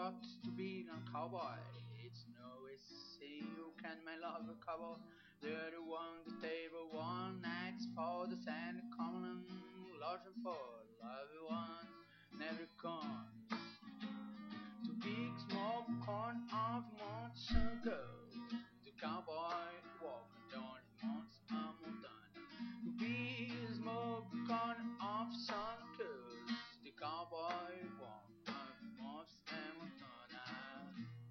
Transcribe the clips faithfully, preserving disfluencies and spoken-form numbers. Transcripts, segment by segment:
got to be a cowboy. It's no easy, you can my love a cowboy. They're the one, the table one, nights for the sand, common, large and full. Love one never comes. Two big small corn of months ago. The cowboy walking down the months of Montana. Two big small corn of sun coast. The cowboy walking down the months of Montana.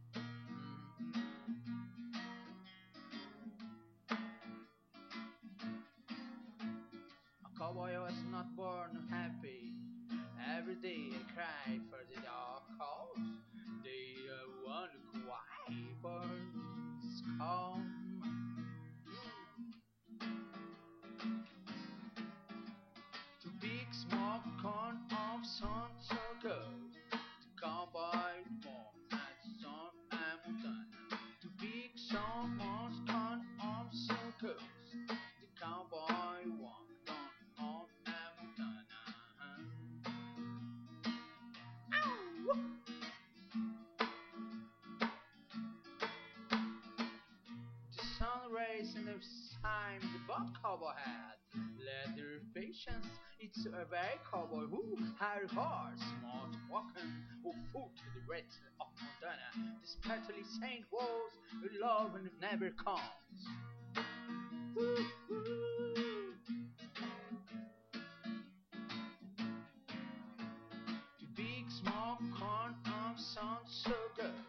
A cowboy was not born happy. Every day I cry for the dog calls. They uh, want to cry for his calm. Two big small corn of sun so good. The cowboy born at sun and Montana. Two big small corn of so good. The cowboy walked on on and Montana. Ow! The sun rays and the time the buck cowboy had. Leather patience, it's a very cowboy who had horse, smart walking, who foot to the red of Montana. Desperately Saint walls, love and it never comes. Woo-hoo. The big small corn of sound so good.